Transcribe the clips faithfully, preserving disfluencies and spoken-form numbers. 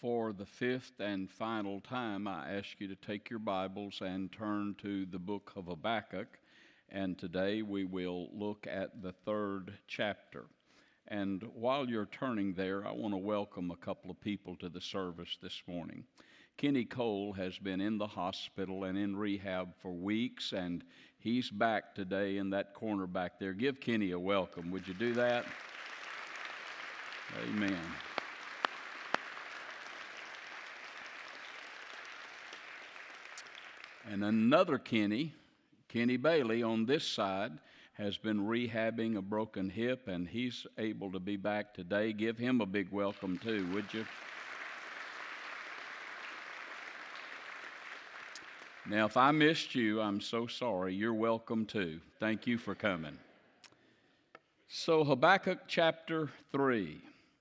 For the fifth and final time, I ask you to take your Bibles and turn to the book of Habakkuk. And today we will look at the third chapter. And while you're turning there, I want to welcome a couple of people to the service this morning. Kenny Cole has been in the hospital and in rehab for weeks, and he's back today in that corner back there. Give Kenny a welcome. Would you do that? Amen. And another Kenny, Kenny Bailey on this side, has been rehabbing a broken hip, and he's able to be back today. Give him a big welcome too, would you? Now, if I missed you, I'm so sorry. You're welcome too. Thank you for coming. So, Habakkuk chapter three.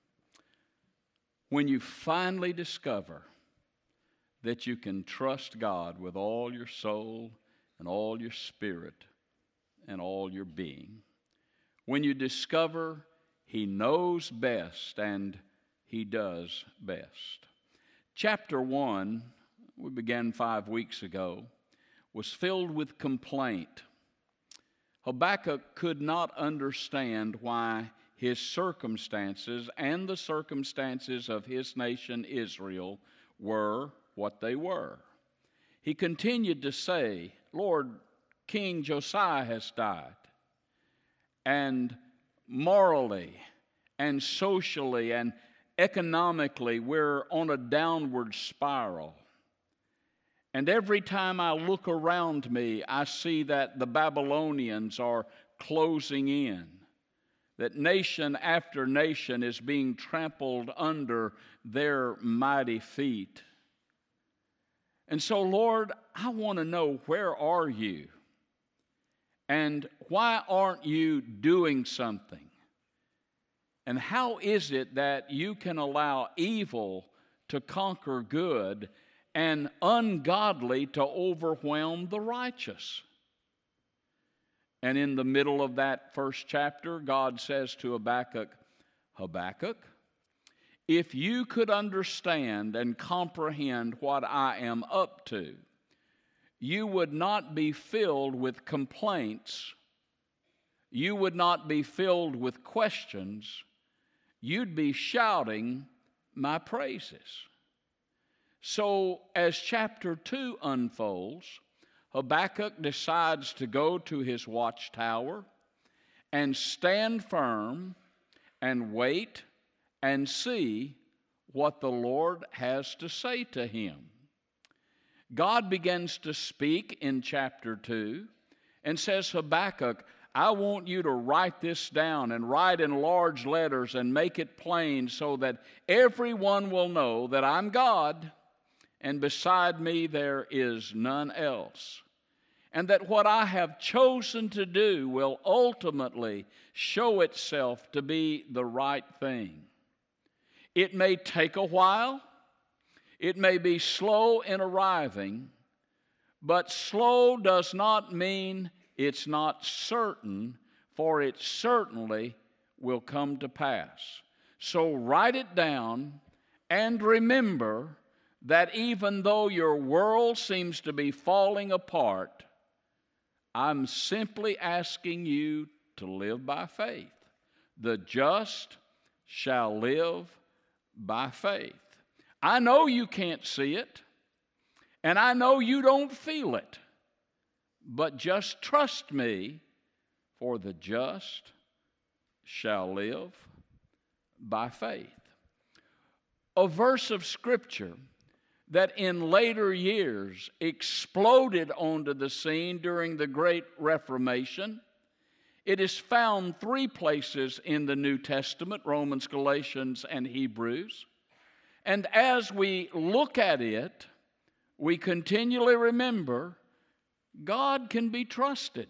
When you finally discover that you can trust God with all your soul and all your spirit and all your being. When you discover He knows best and He does best. Chapter one, we began five weeks ago, was filled with complaint. Habakkuk could not understand why his circumstances and the circumstances of his nation Israel were what they were. He continued to say, Lord, King Josiah has died, and morally and socially and economically we're on a downward spiral. And every time I look around me, I see that the Babylonians are closing in, that nation after nation is being trampled under their mighty feet. And so, Lord, I want to know, where are you? And why aren't you doing something? And how is it that you can allow evil to conquer good and ungodly to overwhelm the righteous? And in the middle of that first chapter, God says to Habakkuk, Habakkuk, if you could understand and comprehend what I am up to, you would not be filled with complaints. You would not be filled with questions. You'd be shouting my praises. So as chapter two unfolds, Habakkuk decides to go to his watchtower and stand firm and wait and see what the Lord has to say to him. God begins to speak in chapter two and says, Habakkuk, I want you to write this down and write in large letters and make it plain so that everyone will know that I'm God and beside me there is none else. And that what I have chosen to do will ultimately show itself to be the right thing. It may take a while, it may be slow in arriving, but slow does not mean it's not certain, for it certainly will come to pass. So write it down and remember that even though your world seems to be falling apart, I'm simply asking you to live by faith. The just shall live by faith. I know you can't see it, and I know you don't feel it, but just trust me, for the just shall live by faith. A verse of Scripture that in later years exploded onto the scene during the Great Reformation. It is found three places in the New Testament, Romans, Galatians, and Hebrews. And as we look at it, we continually remember God can be trusted.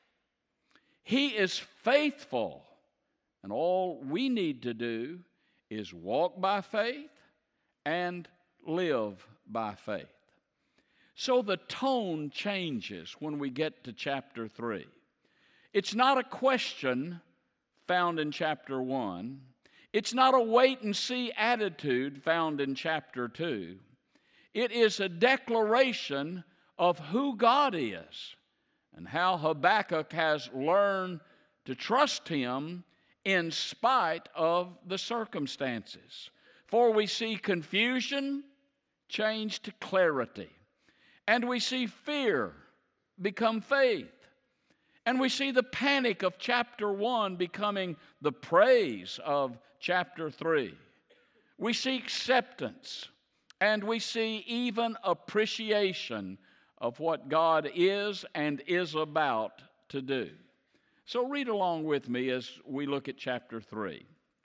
He is faithful, and all we need to do is walk by faith and live by faith. So the tone changes when we get to chapter three. It's not a question found in chapter one. It's not a wait-and-see attitude found in chapter two. It is a declaration of who God is and how Habakkuk has learned to trust Him in spite of the circumstances. For we see confusion change to clarity, and we see fear become faith, and we see the panic of chapter one becoming the praise of chapter three. We see acceptance, and we see even appreciation of what God is and is about to do. So read along with me as we look at chapter three.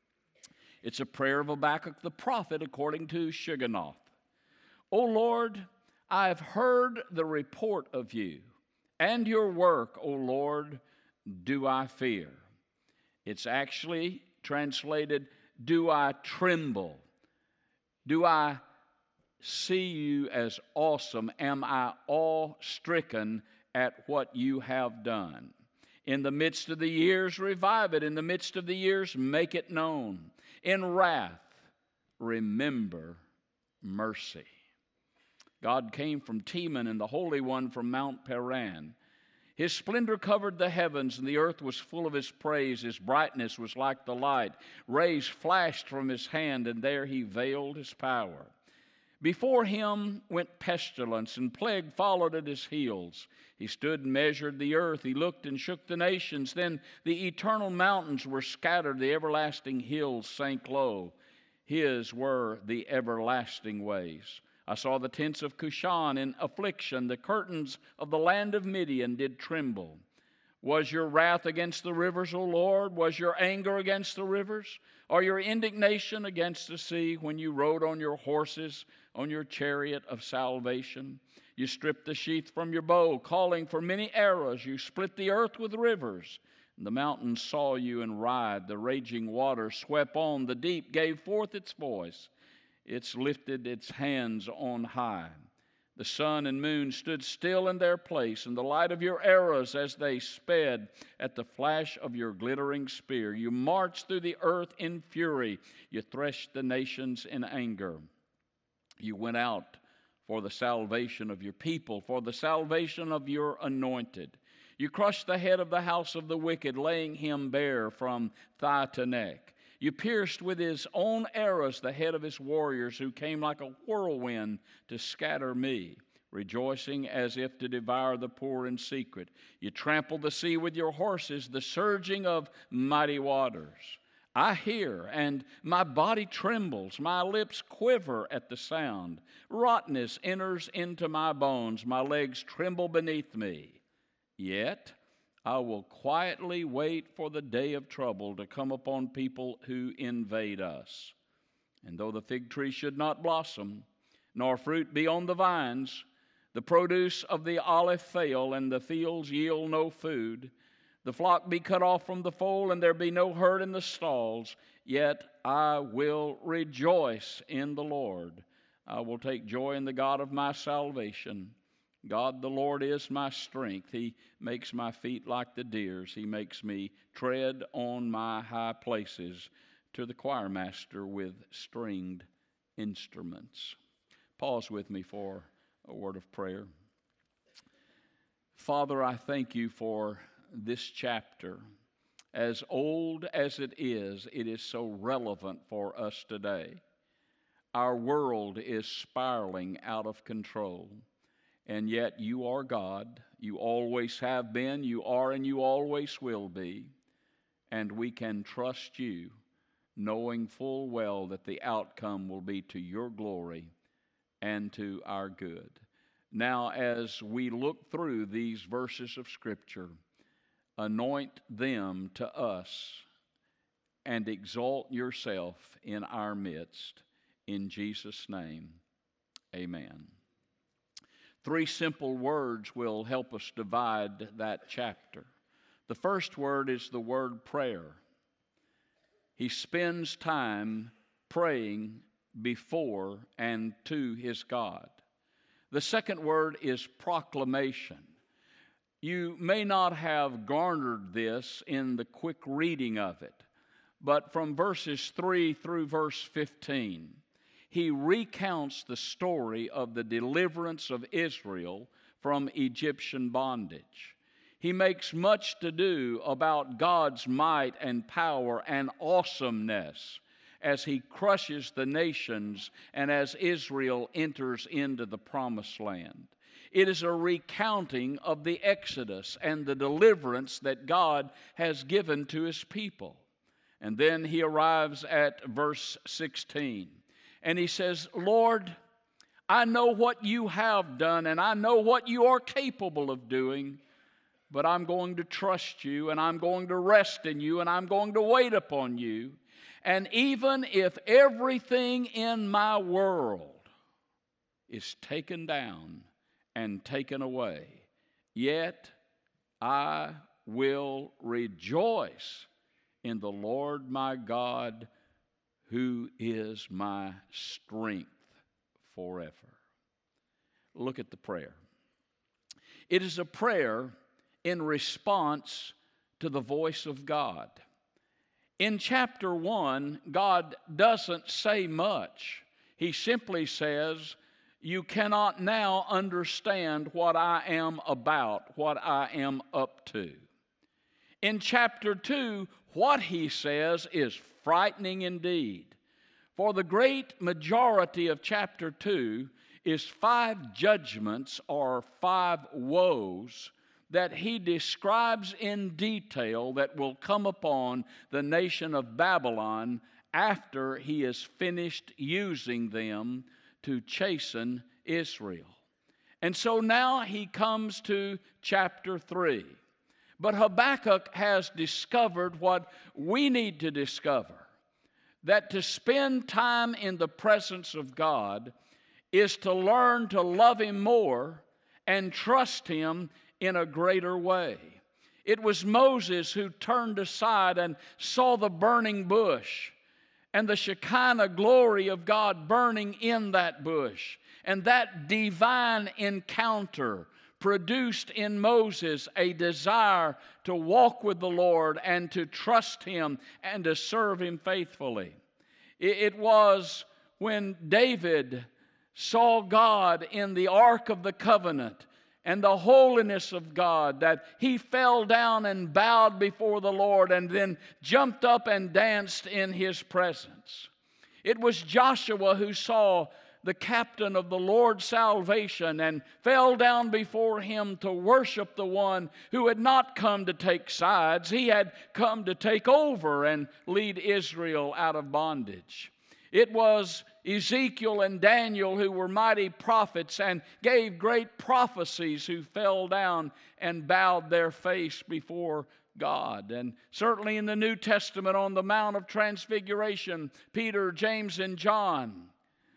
It's a prayer of Habakkuk the prophet according to Shigionoth. O Lord, I have heard the report of you, and your work, O Lord, do I fear. It's actually translated, do I tremble? Do I see you as awesome? Am I awe-stricken at what you have done? In the midst of the years, revive it. In the midst of the years, make it known. In wrath, remember mercy. God came from Teman and the Holy One from Mount Paran. His splendor covered the heavens, and the earth was full of His praise. His brightness was like the light. Rays flashed from His hand, and there He veiled His power. Before Him went pestilence, and plague followed at His heels. He stood and measured the earth. He looked and shook the nations. Then the eternal mountains were scattered. The everlasting hills sank low. His were the everlasting ways. I saw the tents of Cushan in affliction. The curtains of the land of Midian did tremble. Was your wrath against the rivers, O Lord? Was your anger against the rivers? Or your indignation against the sea when you rode on your horses, on your chariot of salvation? You stripped the sheath from your bow, calling for many arrows. You split the earth with rivers. And the mountains saw you and writhed. The raging waters swept on. The deep gave forth its voice. It's lifted its hands on high. The sun and moon stood still in their place, and the light of your arrows as they sped at the flash of your glittering spear. You marched through the earth in fury. You threshed the nations in anger. You went out for the salvation of your people, for the salvation of your anointed. You crushed the head of the house of the wicked, laying him bare from thigh to neck. You pierced with his own arrows the head of his warriors, who came like a whirlwind to scatter me, rejoicing as if to devour the poor in secret. You trampled the sea with your horses, the surging of mighty waters. I hear, and my body trembles. My lips quiver at the sound. Rottenness enters into my bones. My legs tremble beneath me. Yet I will quietly wait for the day of trouble to come upon people who invade us. And though the fig tree should not blossom, nor fruit be on the vines, the produce of the olive fail, and the fields yield no food, the flock be cut off from the fold, and there be no herd in the stalls, yet I will rejoice in the Lord. I will take joy in the God of my salvation. God the Lord is my strength. He makes my feet like the deer's. He makes me tread on my high places. To the choir master with stringed instruments. Pause with me for a word of prayer. Father, I thank you for this chapter. As old as it is, it is so relevant for us today. Our world is spiraling out of control. And yet you are God. You always have been, you are, and you always will be. And we can trust you, knowing full well that the outcome will be to your glory and to our good. Now, as we look through these verses of Scripture, anoint them to us and exalt yourself in our midst. In Jesus' name, amen. Three simple words will help us divide that chapter. The first word is the word prayer. He spends time praying before and to his God. The second word is proclamation. You may not have garnered this in the quick reading of it, but from verses three through verse fifteen, he recounts the story of the deliverance of Israel from Egyptian bondage. He makes much to do about God's might and power and awesomeness as he crushes the nations and as Israel enters into the promised land. It is a recounting of the Exodus and the deliverance that God has given to his people. And then he arrives at verse sixteen, and he says, Lord, I know what you have done, and I know what you are capable of doing, but I'm going to trust you, and I'm going to rest in you, and I'm going to wait upon you. And even if everything in my world is taken down and taken away, yet I will rejoice in the Lord my God, who is my strength forever. Look at the prayer. It is a prayer in response to the voice of God. In chapter one, God doesn't say much. He simply says, you cannot now understand what I am about, what I am up to. In chapter two, what he says is frightening indeed. For the great majority of chapter two is five judgments or five woes that he describes in detail that will come upon the nation of Babylon after he has finished using them to chasten Israel. And so now he comes to chapter three. But Habakkuk has discovered what we need to discover, that to spend time in the presence of God is to learn to love him more and trust him in a greater way. It was Moses who turned aside and saw the burning bush and the Shekinah glory of God burning in that bush. And that divine encounter produced in Moses a desire to walk with the Lord and to trust him and to serve him faithfully. It was when David saw God in the Ark of the Covenant and the holiness of God that he fell down and bowed before the Lord and then jumped up and danced in his presence. It was Joshua who saw the captain of the Lord's salvation and fell down before him to worship the one who had not come to take sides. He had come to take over and lead Israel out of bondage. It was Ezekiel and Daniel who were mighty prophets and gave great prophecies who fell down and bowed their face before God. And certainly in the New Testament on the Mount of Transfiguration, Peter, James, and John,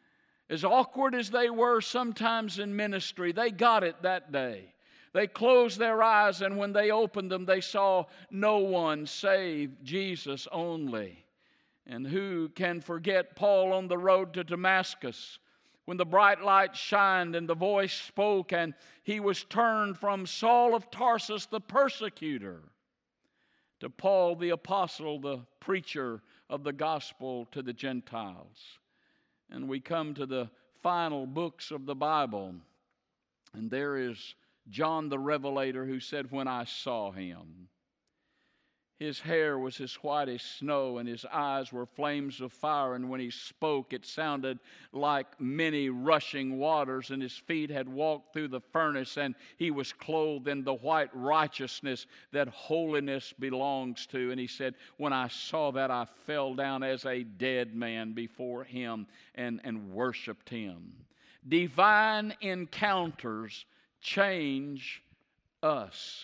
as awkward as they were sometimes in ministry, they got it that day. They closed their eyes, and when they opened them, they saw no one save Jesus only. And who can forget Paul on the road to Damascus, when the bright light shined and the voice spoke, and he was turned from Saul of Tarsus, the persecutor, to Paul the apostle, the preacher of the gospel to the Gentiles. And we come to the final books of the Bible, and there is John the Revelator who said, when I saw him, his hair was as white as snow, and his eyes were flames of fire, and when he spoke, it sounded like many rushing waters, and his feet had walked through the furnace, and he was clothed in the white righteousness that holiness belongs to. And he said, when I saw that, I fell down as a dead man before him and, and worshiped him. Divine encounters change us.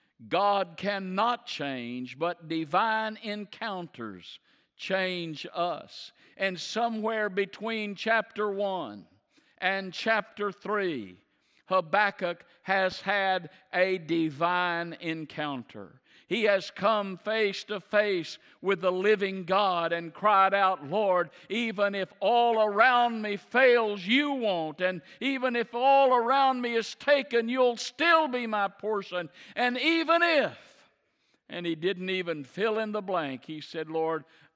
God cannot change, but divine encounters change us. And somewhere between chapter one and chapter three, Habakkuk has had a divine encounter. He has come face to face with the living God and cried out, Lord, even if all around me fails, you won't. And even if all around me is taken, you'll still be my portion. And even if, and he didn't even fill in the blank, he said, Lord,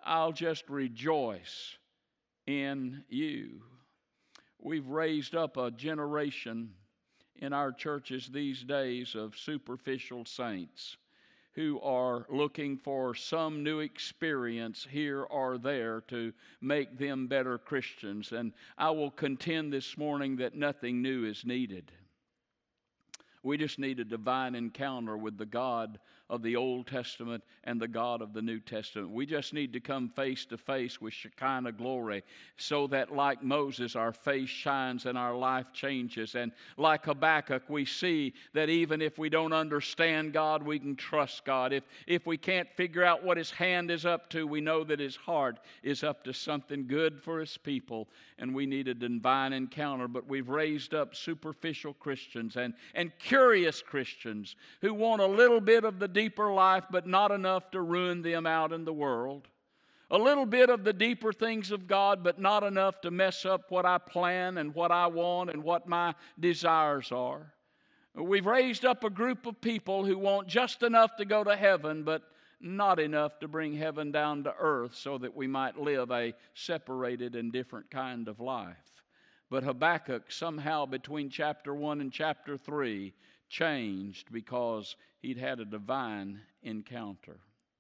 I'll just rejoice in you. We've raised up a generation in our churches these days of superficial saints who are looking for some new experience here or there to make them better Christians. And I will contend this morning that nothing new is needed. We just need a divine encounter with the God of the Old Testament and the God of the New Testament. We just need to come face to face with Shekinah glory so that like Moses, our face shines and our life changes. And like Habakkuk, we see that even if we don't understand God, we can trust God. If, if we can't figure out what His hand is up to, we know that His heart is up to something good for His people. And we need a divine encounter. But we've raised up superficial Christians and, and curious Christians who want a little bit of the deeper life, but not enough to ruin them out in the world. A little bit of the deeper things of God, but not enough to mess up what I plan and what I want and what my desires are. We've raised up a group of people who want just enough to go to heaven, but not enough to bring heaven down to earth so that we might live a separated and different kind of life. But Habakkuk somehow between chapter one and chapter three changed because he'd had a divine encounter.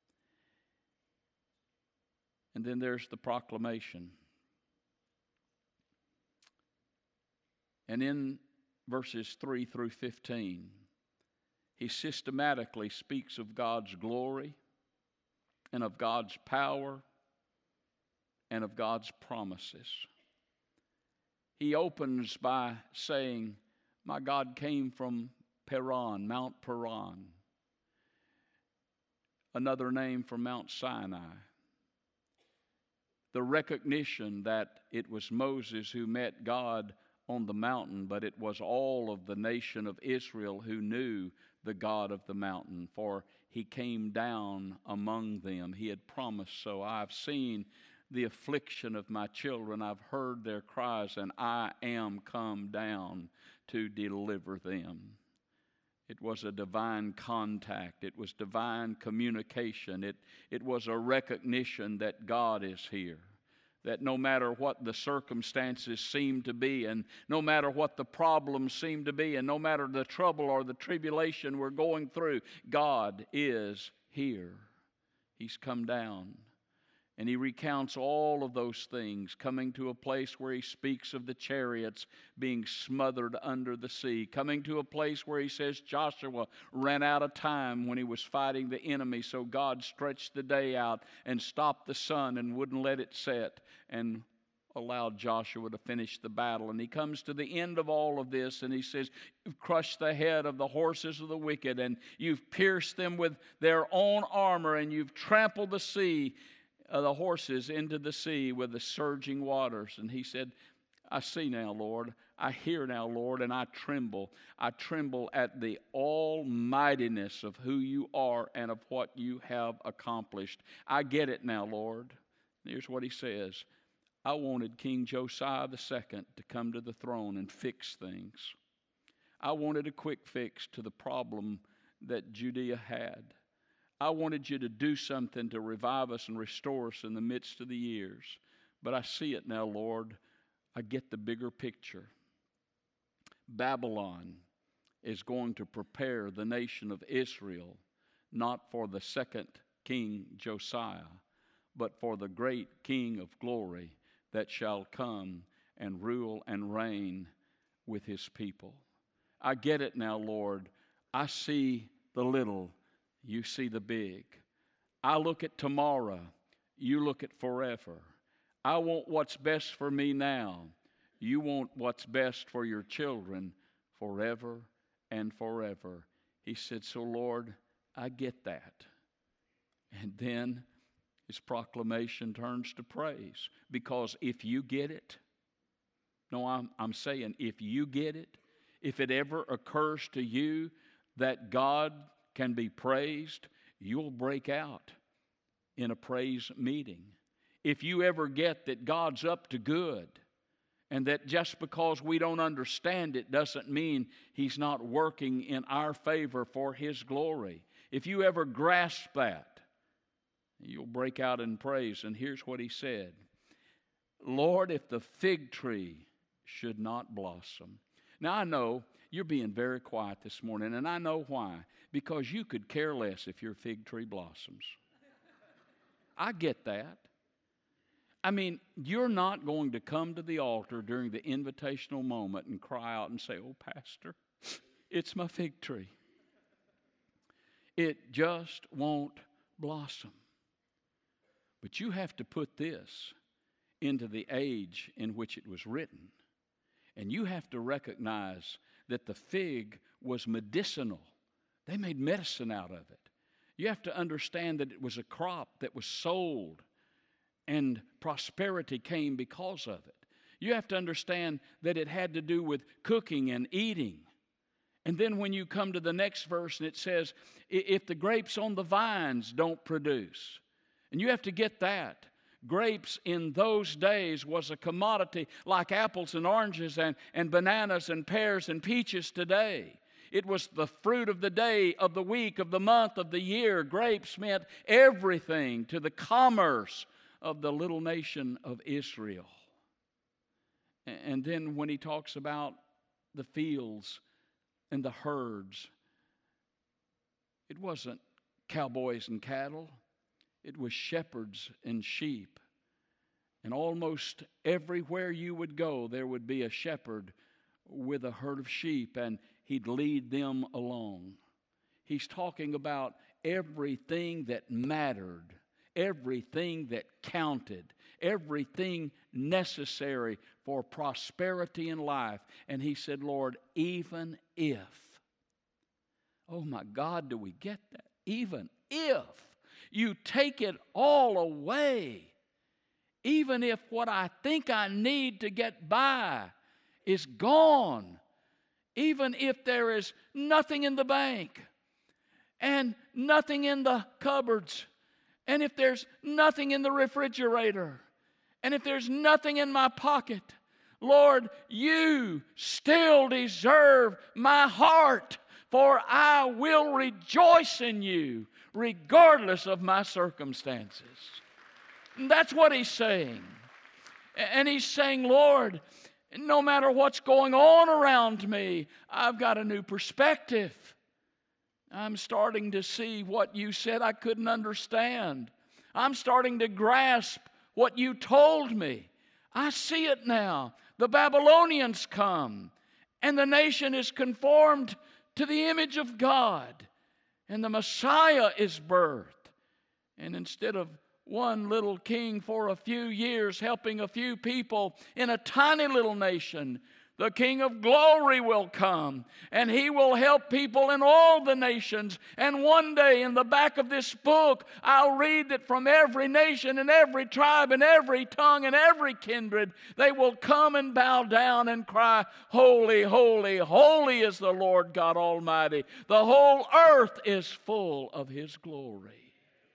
And then there's the proclamation. And in verses three through fifteen, he systematically speaks of God's glory and of God's power and of God's promises. He opens by saying, my God came from Paran, Mount Paran, another name for Mount Sinai. The recognition that it was Moses who met God on the mountain, but it was all of the nation of Israel who knew the God of the mountain, for he came down among them. He had promised so. I've seen the affliction of my children. I've heard their cries, and I am come down to deliver them. It was a divine contact. It was divine communication. It, it was a recognition that God is here. That no matter what the circumstances seem to be, and no matter what the problems seem to be, and no matter the trouble or the tribulation we're going through, God is here. He's come down. And he recounts all of those things, coming to a place where he speaks of the chariots being smothered under the sea, coming to a place where he says Joshua ran out of time when he was fighting the enemy, so God stretched the day out and stopped the sun and wouldn't let it set and allowed Joshua to finish the battle. And he comes to the end of all of this and he says, you've crushed the head of the horses of the wicked, and you've pierced them with their own armor, and you've trampled the sea, Uh, the horses into the sea with the surging waters. And he said, I see now, Lord. I hear now, Lord, and I tremble. I tremble at the almightiness of who you are and of what you have accomplished. I get it now, Lord. Here's what he says. I wanted King Josiah the Second to come to the throne and fix things. I wanted a quick fix to the problem that Judea had. I wanted you to do something to revive us and restore us in the midst of the years. But I see it now, Lord. I get the bigger picture. Babylon is going to prepare the nation of Israel, not for the second King Josiah, but for the great King of glory that shall come and rule and reign with his people. I get it now, Lord. I see the little, you see the big. I look at tomorrow, you look at forever. I want what's best for me now. You want what's best for your children forever and forever. He said, so Lord, I get that. And then his proclamation turns to praise. Because if you get it, no, I'm, I'm saying if you get it, if it ever occurs to you that God can be praised, you'll break out in a praise meeting. If you ever get that God's up to good, and that just because we don't understand it doesn't mean he's not working in our favor for his glory. If you ever grasp that, You'll break out in praise. And here's what he said. Lord, if the fig tree should not blossom. Now I know you're being very quiet this morning, and I know why. Because you could care less if your fig tree blossoms. I get that. I mean, you're not going to come to the altar during the invitational moment and cry out and say, oh, Pastor, it's my fig tree. It just won't blossom. But you have to put this into the age in which it was written. And you have to recognize that the fig was medicinal. They made medicine out of it. You have to understand that it was a crop that was sold, and prosperity came because of it. You have to understand that it had to do with cooking and eating. And then when you come to the next verse and it says, if the grapes on the vines don't produce, and you have to get that. Grapes in those days was a commodity like apples and oranges and, and bananas and pears and peaches today. It was the fruit of the day, of the week, of the month, of the year. Grapes meant everything to the commerce of the little nation of Israel. And then when he talks about the fields and the herds, it wasn't cowboys and cattle. It was shepherds and sheep. And almost everywhere you would go, there would be a shepherd with a herd of sheep, and he'd lead them along. He's talking about everything that mattered, everything that counted, everything necessary for prosperity in life. And he said, Lord, even if, oh my God, do we get that? Even if you take it all away, even if what I think I need to get by is gone, even if there is nothing in the bank and nothing in the cupboards, and if there's nothing in the refrigerator, and if there's nothing in my pocket, Lord, you still deserve my heart, for I will rejoice in you regardless of my circumstances. And that's what he's saying. And he's saying, Lord, no matter what's going on around me, I've got a new perspective. I'm starting to see what you said I couldn't understand. I'm starting to grasp what you told me. I see it now. The Babylonians come, and the nation is conformed to the image of God, and the Messiah is birthed. And instead of one little king for a few years helping a few people in a tiny little nation, the King of glory will come, and he will help people in all the nations. And one day in the back of this book, I'll read that from every nation and every tribe and every tongue and every kindred, they will come and bow down and cry, holy, holy, holy is the Lord God Almighty. The whole earth is full of his glory.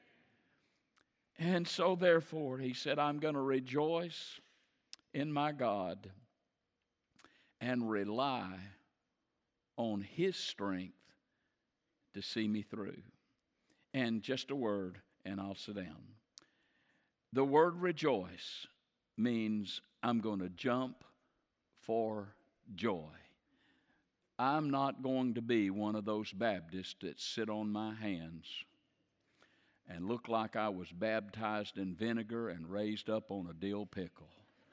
And so therefore, he said, I'm going to rejoice in my God and rely on his strength to see me through. And just a word, and I'll sit down. The word rejoice means I'm going to jump for joy. I'm not going to be one of those Baptists that sit on my hands and look like I was baptized in vinegar and raised up on a dill pickle.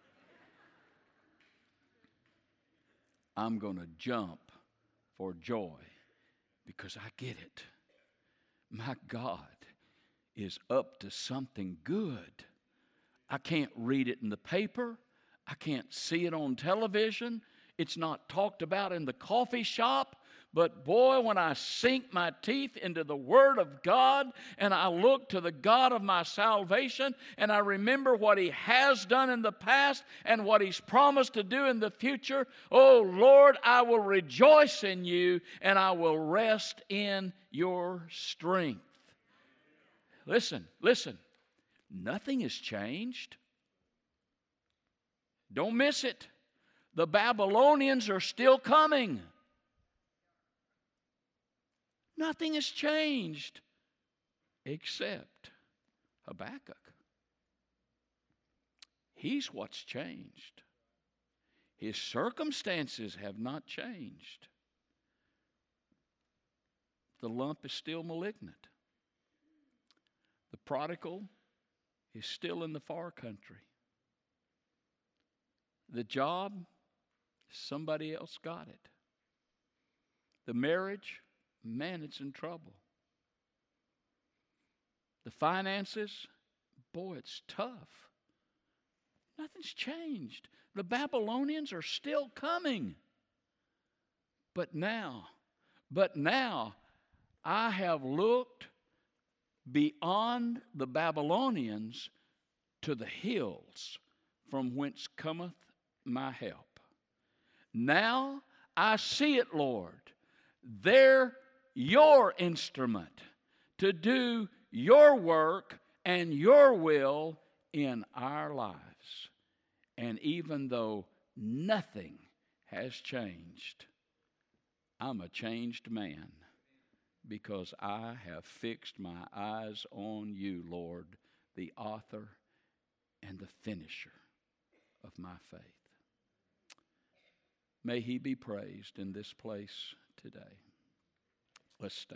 I'm going to jump for joy because I get it. My God is up to something good. I can't read it in the paper. I can't see it on television. It's not talked about in the coffee shop. But boy, when I sink my teeth into the Word of God and I look to the God of my salvation and I remember what He has done in the past and what He's promised to do in the future, oh Lord, I will rejoice in you and I will rest in your strength. Listen, listen, nothing has changed. Don't miss it. The Babylonians are still coming. Nothing has changed except Habakkuk. He's what's changed. His circumstances have not changed. The lump is still malignant. The prodigal is still in the far country. The job, somebody else got it. The marriage, man, it's in trouble. The finances, boy, it's tough. Nothing's changed. The Babylonians are still coming. But now, but now, I have looked beyond the Babylonians to the hills from whence cometh my help. Now I see it, Lord. They're your instrument to do your work and your will in our lives. And even though nothing has changed, I'm a changed man because I have fixed my eyes on you, Lord, the author and the finisher of my faith. May he be praised in this place today. Let's stand.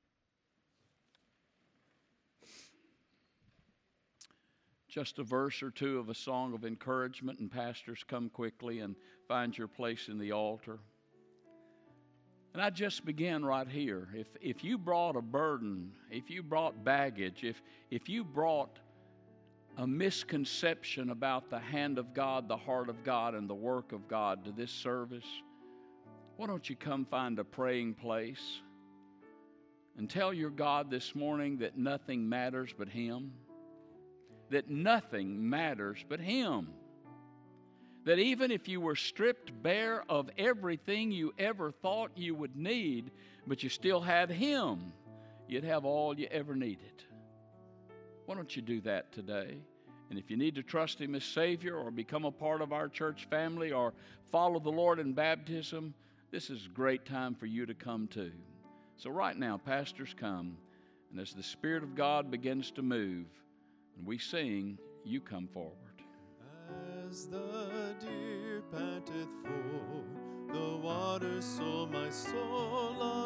Just a verse or two of a song of encouragement, and pastors, come quickly and find your place in the altar. And I just begin right here. If if you brought a burden, if you brought baggage, if if you brought a misconception about the hand of God, the heart of God, and the work of God to this service, why don't you come find a praying place and tell your God this morning that nothing matters but Him. That nothing matters but Him. That even if you were stripped bare of everything you ever thought you would need, but you still had Him, you'd have all you ever needed. Why don't you do that today? And if you need to trust Him as Savior or become a part of our church family or follow the Lord in baptism, this is a great time for you to come too. So right now, pastors, come, and as the Spirit of God begins to move, and we sing, you come forward. As the deer panteth for the water, so my soul